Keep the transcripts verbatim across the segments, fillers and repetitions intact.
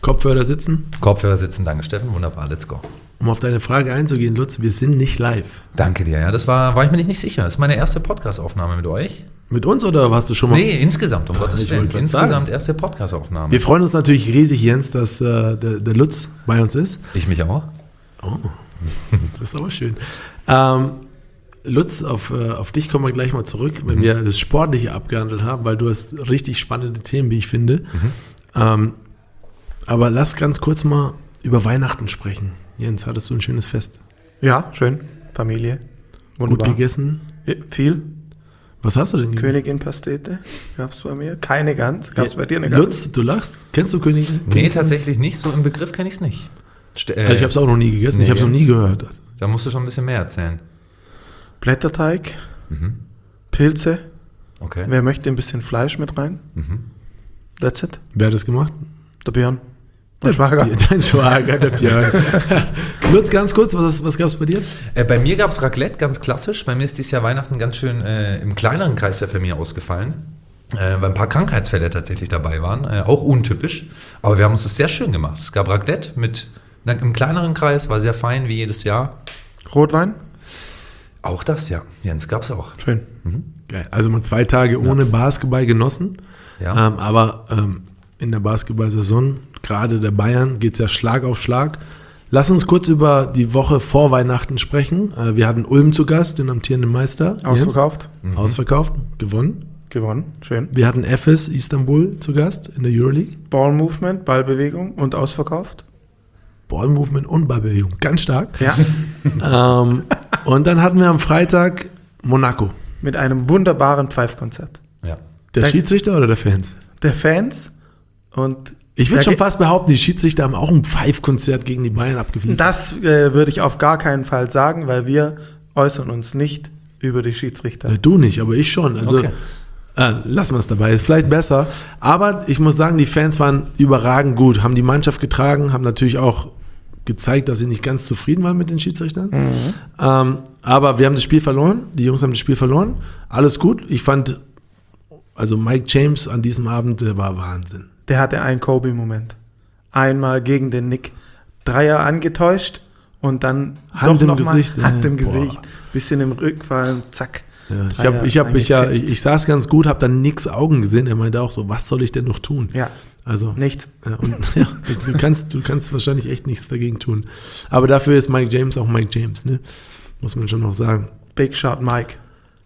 Kopfhörer sitzen? Kopfhörer sitzen, danke Steffen, wunderbar, let's go. Um auf deine Frage einzugehen, Lutz, wir sind nicht live. Danke dir, ja, das war, war ich mir nicht sicher. Das ist meine erste Podcast-Aufnahme mit euch. Mit uns oder warst du schon mal? Nee, insgesamt, um Gottes ich Willen. wollte grad Insgesamt sagen. erste Podcast-Aufnahme. Wir freuen uns natürlich riesig, Jens, dass äh, der, der Lutz bei uns ist. Ich mich auch. Oh, das ist aber schön. Ähm, Lutz, auf, äh, auf dich kommen wir gleich mal zurück, wenn mhm. wir das Sportliche abgehandelt haben, weil du hast richtig spannende Themen, wie ich finde. Mhm. Ähm, aber lass ganz kurz mal über Weihnachten sprechen. Jens, hattest du ein schönes Fest? Ja, schön. Familie. Wunderbar. Gut gegessen? Ja, viel. Was hast du denn gegessen? Königin-Pastete gab es bei mir. Keine Gans. Gab es bei dir eine Gans? Lutz, du lachst? Kennst du Königin? Nee, tatsächlich nicht. So im Begriff kenne ich es nicht. St- äh, also ich habe es auch noch nie gegessen. Nee, ich habe es noch nie gehört. Also. Da musst du schon ein bisschen mehr erzählen. Blätterteig, Mhm. Pilze. Okay. Wer möchte ein bisschen Fleisch mit rein? Mhm. That's it. Wer hat das gemacht? Der Björn. Der Schwager. Dein Schwager, der Björn. Lutz, ganz kurz, was, was gab es bei dir? Äh, bei mir gab es Raclette, ganz klassisch. Bei mir ist dieses Jahr Weihnachten ganz schön äh, im kleineren Kreis der Familie ausgefallen, äh, weil ein paar Krankheitsfälle tatsächlich dabei waren. Äh, auch untypisch. Aber wir haben uns das sehr schön gemacht. Es gab Raclette mit na, im kleineren Kreis, war sehr fein wie jedes Jahr. Rotwein? Auch das, ja. Jens, gab es auch. Schön. Mhm. Geil. Also mal zwei Tage ohne ja. Basketball genossen. Ja. Ähm, aber ähm, in der Basketball-Saison, gerade der Bayern, geht es ja Schlag auf Schlag. Lass uns kurz über die Woche vor Weihnachten sprechen. Äh, wir hatten Ulm zu Gast, den amtierenden Meister. Ausverkauft. Mhm. Ausverkauft, gewonnen. Gewonnen. Schön. Wir hatten Efes Istanbul zu Gast in der Euroleague. Ball-Movement, Ballbewegung und ausverkauft. Ball-Movement und Ballbewegung, ganz stark. Ja. ähm, und dann hatten wir am Freitag Monaco. Mit einem wunderbaren Pfeifkonzert. Ja. Der Dank- Schiedsrichter oder der Fans? Der Fans und Ich würde Da schon ge- fast behaupten, die Schiedsrichter haben auch ein Pfeifkonzert gegen die Bayern abgeliefert. das äh, würde ich auf gar keinen Fall sagen, weil wir äußern uns nicht über die Schiedsrichter. Ja, du nicht, aber ich schon. Also Okay. äh, lassen wir es dabei, ist vielleicht besser. Aber ich muss sagen, die Fans waren überragend gut, haben die Mannschaft getragen, haben natürlich auch gezeigt, dass sie nicht ganz zufrieden waren mit den Schiedsrichtern. Mhm. Ähm, aber wir haben das Spiel verloren, die Jungs haben das Spiel verloren. Alles gut. Ich fand, also Mike James an diesem Abend, der war Wahnsinn. Der hatte einen Kobe-Moment. Einmal gegen den Nick. Dreier angetäuscht und dann Hand doch im noch mal Gesicht, Hand ja. im Boah. Gesicht. Bisschen im Rückfallen, zack. Ja, ich Dreier habe ich hab, ich, ja, eingefetzt. ich, ich saß ganz gut, habe dann Nicks Augen gesehen. Er meinte auch so, was soll ich denn noch tun? Ja, Also nichts. Ja, und, ja, du, du, kannst, du kannst wahrscheinlich echt nichts dagegen tun. Aber dafür ist Mike James auch Mike James, ne? Muss man schon noch sagen. Big Shot Mike.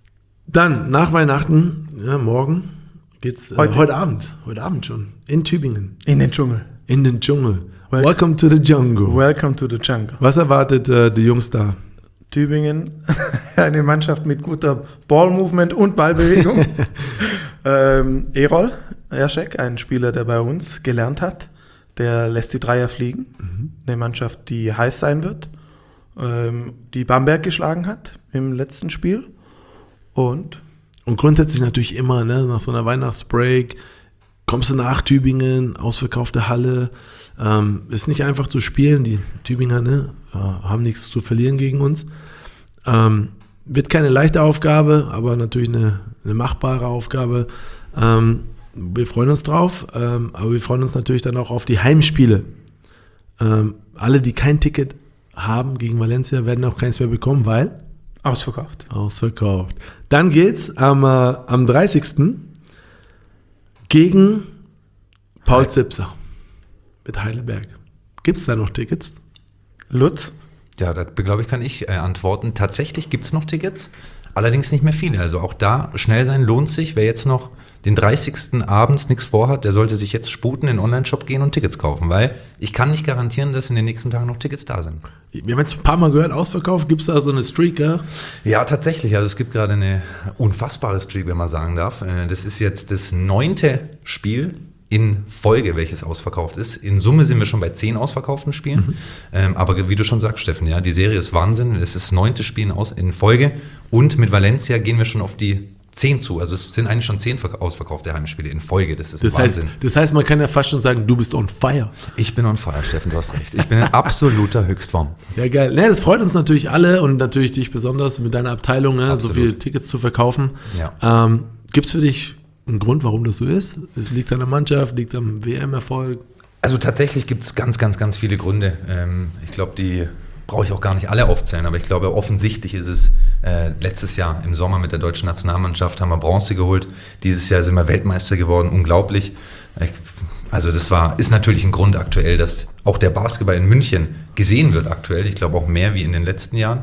Dann, nach Weihnachten, ja, morgen geht's, äh, Heute. heute Abend, heute Abend schon, in Tübingen, In den Dschungel. in den Dschungel. Welcome. Welcome to the jungle. Welcome to the jungle. Was erwartet äh, die Jungs da? Tübingen, eine Mannschaft mit guter Ball-Movement und Ballbewegung. ähm, Erol Erschek, ein Spieler, der bei uns gelernt hat, der lässt die Dreier fliegen. Mhm. Eine Mannschaft, die heiß sein wird, ähm, die Bamberg geschlagen hat im letzten Spiel. Und Und grundsätzlich natürlich immer, ne, nach so einer Weihnachtsbreak, kommst du nach Tübingen, ausverkaufte Halle, ähm, ist nicht einfach zu spielen, die Tübinger, ne, äh, haben nichts zu verlieren gegen uns. Ähm, wird keine leichte Aufgabe, aber natürlich eine, eine machbare Aufgabe. Ähm, wir freuen uns drauf, ähm, aber wir freuen uns natürlich dann auch auf die Heimspiele. Ähm, alle, die kein Ticket haben gegen Valencia, werden auch keins mehr bekommen, weil ausverkauft. ausverkauft. Dann geht's am, äh, am dreißigsten gegen Paul Heil- Zipser mit Heidelberg. Gibt es da noch Tickets? Lutz, Ja, da glaube ich, kann ich äh, antworten. Tatsächlich gibt es noch Tickets, allerdings nicht mehr viele. Also auch da schnell sein lohnt sich. Wer jetzt noch den dreißigsten abends nichts vorhat, der sollte sich jetzt sputen, in den Online-Shop gehen und Tickets kaufen, weil ich kann nicht garantieren, dass in den nächsten Tagen noch Tickets da sind. Wir haben jetzt ein paar Mal gehört, ausverkauft. Gibt es da so eine Streak, ja? Ja, tatsächlich. Also es gibt gerade eine unfassbare Streak, wenn man sagen darf. Äh, Das ist jetzt das neunte Spiel in Folge, welches ausverkauft ist. In Summe sind wir schon bei zehn ausverkauften Spielen. Mhm. Ähm, aber wie du schon sagst, Steffen, ja, die Serie ist Wahnsinn. Es ist das neunte Spiel in, Aus- in Folge. Und mit Valencia gehen wir schon auf die zehn zu. Also es sind eigentlich schon zehn verk- ausverkaufte Heimspiele in Folge. Das ist Das heißt, Wahnsinn. das heißt, man kann ja fast schon sagen, du bist on fire. Ich bin on fire, Steffen, du hast recht. Ich bin in absoluter Höchstform. Ja, geil. Ne, das freut uns natürlich alle und natürlich dich besonders mit deiner Abteilung, ne, so Absolut. viele Tickets zu verkaufen. Ja. Ähm, Gibt es für dich einen Grund, warum das so ist? Es liegt an der Mannschaft, liegt am W M-Erfolg? Also tatsächlich gibt es ganz, ganz, ganz viele Gründe. Ähm, ich glaube, die brauche ich auch gar nicht alle aufzählen, aber ich glaube, offensichtlich ist es äh, letztes Jahr im Sommer mit der deutschen Nationalmannschaft haben wir Bronze geholt. Dieses Jahr sind wir Weltmeister geworden, unglaublich. Ich, also das war, ist natürlich ein Grund aktuell, dass auch der Basketball in München gesehen wird aktuell. Ich glaube auch mehr wie in den letzten Jahren.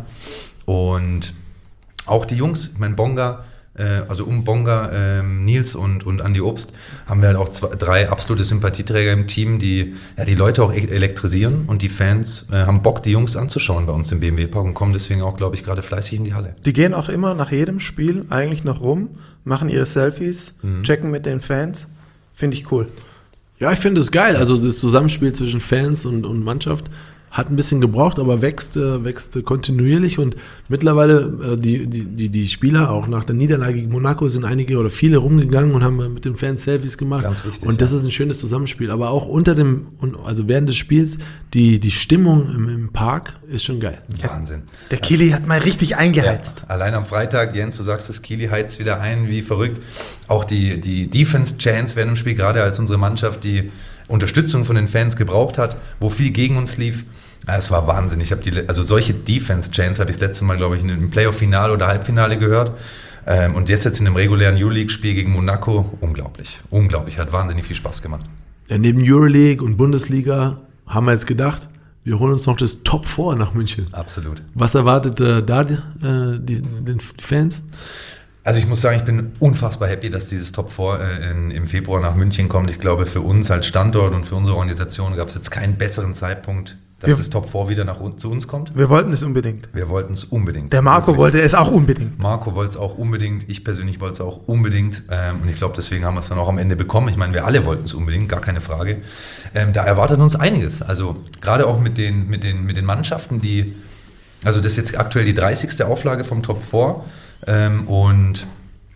Und auch die Jungs, ich meine Bonga, äh, also um Bonga, ähm, Nils und, und Andi Obst, haben wir halt auch zwei, drei absolute Sympathieträger im Team, die ja, die Leute auch e- elektrisieren und die Fans äh, haben Bock, die Jungs anzuschauen bei uns im B M W-Park und kommen deswegen auch, glaube ich, gerade fleißig in die Halle. Die gehen auch immer nach jedem Spiel eigentlich noch rum, machen ihre Selfies, mhm. checken mit den Fans. Finde ich cool. Ja, ich finde es geil. Also das Zusammenspiel zwischen Fans und, und Mannschaft hat ein bisschen gebraucht, aber wächst, äh, wächst kontinuierlich und mittlerweile äh, die, die, die, die Spieler, auch nach der Niederlage gegen Monaco, sind einige oder viele rumgegangen und haben mit den Fans Selfies gemacht. Ganz wichtig. Und das ja. ist ein schönes Zusammenspiel. Aber auch unter dem, also während des Spiels, die, die Stimmung im, im Park ist schon geil. Wahnsinn. Der Kili hat mal richtig eingeheizt. Ja, allein am Freitag, Jens, du sagst es, Kili heizt wieder ein, wie verrückt. Auch die, die Defense-Chants während dem Spiel, gerade als unsere Mannschaft die Unterstützung von den Fans gebraucht hat, wo viel gegen uns lief. Ja, es war Wahnsinn. Ich habe die, also solche Defense-Chants habe ich das letzte Mal, glaube ich, in einem Playoff-Finale oder Halbfinale gehört. Ähm, und jetzt jetzt in einem regulären Euroleague-Spiel gegen Monaco, unglaublich. Unglaublich, hat wahnsinnig viel Spaß gemacht. Ja, neben Euroleague und Bundesliga haben wir jetzt gedacht, wir holen uns noch das Top vier nach München. Absolut. Was erwartet äh, da die, äh, die, die Fans? Also ich muss sagen, ich bin unfassbar happy, dass dieses Top vier äh, in, im Februar nach München kommt. Ich glaube, für uns als Standort und für unsere Organisation gab es jetzt keinen besseren Zeitpunkt, dass Ja. das Top vier wieder nach zu uns kommt. Wir wollten es unbedingt. Wir wollten es unbedingt. Der Marco Wirklich. wollte es auch unbedingt. Marco wollte es auch unbedingt, ich persönlich wollte es auch unbedingt ähm, und ich glaube, deswegen haben wir es dann auch am Ende bekommen. Ich meine, wir alle wollten es unbedingt, gar keine Frage. Ähm, da erwartet uns einiges. Also gerade auch mit den, mit den, mit den Mannschaften, die, also das ist jetzt aktuell die dreißigste Auflage vom Top vier ähm, und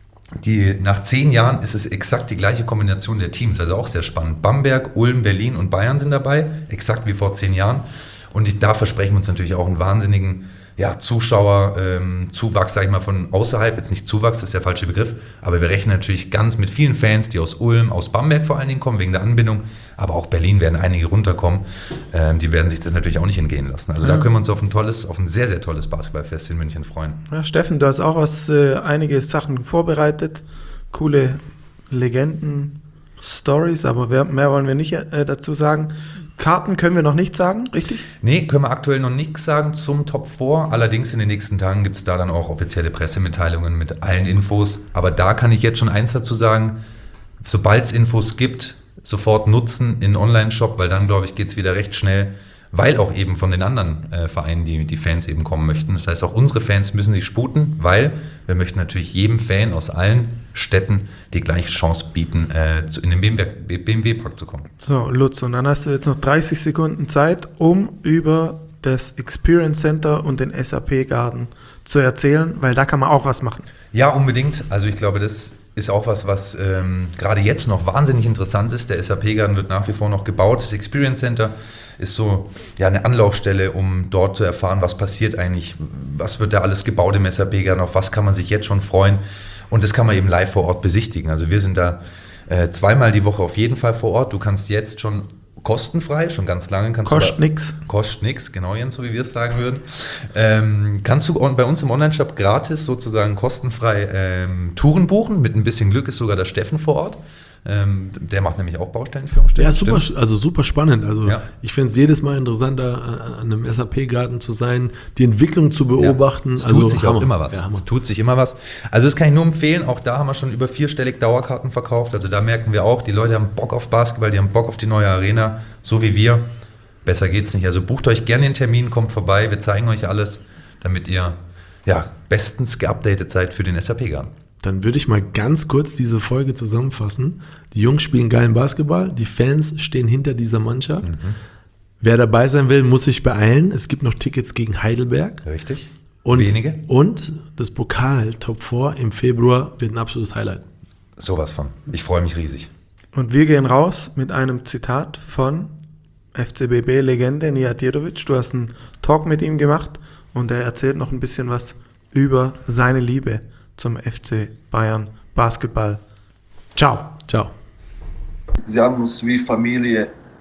die, nach zehn Jahren ist es exakt die gleiche Kombination der Teams, also auch sehr spannend. Bamberg, Ulm, Berlin und Bayern sind dabei, exakt wie vor zehn Jahren. Und ich, da versprechen wir uns natürlich auch einen wahnsinnigen ja, Zuschauer, ähm, Zuwachs, sage ich mal, von außerhalb. Jetzt nicht Zuwachs, das ist der falsche Begriff, aber wir rechnen natürlich ganz mit vielen Fans, die aus Ulm, aus Bamberg vor allen Dingen kommen, wegen der Anbindung. Aber auch Berlin werden einige runterkommen. Ähm, die werden sich das natürlich auch nicht entgehen lassen. Also ja. da können wir uns auf ein tolles, auf ein sehr, sehr tolles Basketballfest in München freuen. Ja, Steffen, du hast auch was, äh, einige Sachen vorbereitet. Coole Legenden, Stories, aber mehr, mehr wollen wir nicht äh, dazu sagen. Karten können wir noch nicht sagen, richtig? Nee, können wir aktuell noch nichts sagen zum Top vier. Allerdings in den nächsten Tagen gibt es da dann auch offizielle Pressemitteilungen mit allen Infos. Aber da kann ich jetzt schon eins dazu sagen, sobald es Infos gibt, sofort nutzen in Online-Shop, weil dann, glaube ich, geht es wieder recht schnell, weil auch eben von den anderen äh, Vereinen die, die Fans eben kommen möchten. Das heißt, auch unsere Fans müssen sich sputen, weil wir möchten natürlich jedem Fan aus allen Städten die gleiche Chance bieten, äh, zu, in den B M W-Park zu kommen. So, Lutz, und dann hast du jetzt noch dreißig Sekunden Zeit, um über das Experience Center und den S A P-Garten zu erzählen, weil da kann man auch was machen. Ja, unbedingt. Also ich glaube, das ist auch was, was ähm, gerade jetzt noch wahnsinnig interessant ist. Der S A P-Garten wird nach wie vor noch gebaut. Das Experience Center ist so ja, eine Anlaufstelle, um dort zu erfahren, was passiert eigentlich, was wird da alles gebaut im S A P-Garten, auf was kann man sich jetzt schon freuen. Und das kann man eben live vor Ort besichtigen. Also wir sind da äh, zweimal die Woche auf jeden Fall vor Ort. Du kannst jetzt schon kostenfrei, schon ganz lange. Kannst Kostet du da, nix. Kostet nix, genau Jens, so wie wir es sagen würden. Ähm, kannst du bei uns im Online-Shop gratis sozusagen kostenfrei ähm, Touren buchen. Mit ein bisschen Glück ist sogar der Steffen vor Ort. Ähm, der macht nämlich auch Baustellenführung. Ja, super, also super spannend. Also ja. ich finde es jedes Mal interessanter, an einem S A P-Garten zu sein, die Entwicklung zu beobachten. Ja, es also tut sich Hammer. auch immer was. Ja, es tut sich immer was. Also das kann ich nur empfehlen. Auch da haben wir schon über vierstellig Dauerkarten verkauft. Also da merken wir auch, die Leute haben Bock auf Basketball, die haben Bock auf die neue Arena, so wie wir. Besser geht's nicht. Also bucht euch gerne den Termin, kommt vorbei, wir zeigen euch alles, damit ihr ja, bestens geupdatet seid für den S A P-Garten. Dann würde ich mal ganz kurz diese Folge zusammenfassen. Die Jungs spielen geilen Basketball, die Fans stehen hinter dieser Mannschaft. Mhm. Wer dabei sein will, muss sich beeilen. Es gibt noch Tickets gegen Heidelberg. Richtig. Und, Wenige. Und das Pokal Top vier im Februar wird ein absolutes Highlight. Sowas von. Ich freue mich riesig. Und wir gehen raus mit einem Zitat von F C B B-Legende Nijatirovic. Du hast einen Talk mit ihm gemacht und er erzählt noch ein bisschen was über seine Liebe zum F C Bayern Basketball. Ciao. Ciao. Sie haben uns wie Familie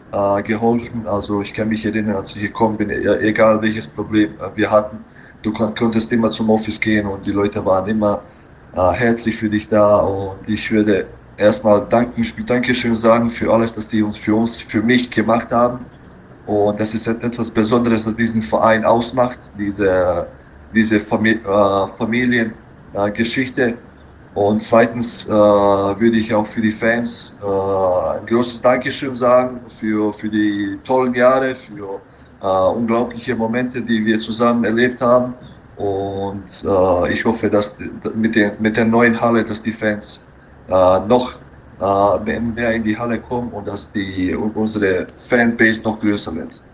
äh, geholfen. Also ich kann mich erinnern, als ich gekommen bin, e- egal welches Problem äh, wir hatten, du kon konntest immer zum Office gehen und die Leute waren immer äh, herzlich für dich da. Und ich würde erstmal danken, Dankeschön sagen für alles, was die uns für uns, für mich gemacht haben. Und das ist etwas Besonderes, was diesen Verein ausmacht, diese, diese Famili äh, Familiengeschichte. Und zweitens äh, würde ich auch für die Fans äh, ein großes Dankeschön sagen für, für die tollen Jahre, für äh, unglaubliche Momente, die wir zusammen erlebt haben. Und äh, ich hoffe, dass mit der, mit der neuen Halle, dass die Fans äh, noch äh, mehr in die Halle kommen und dass die, unsere Fanbase noch größer wird.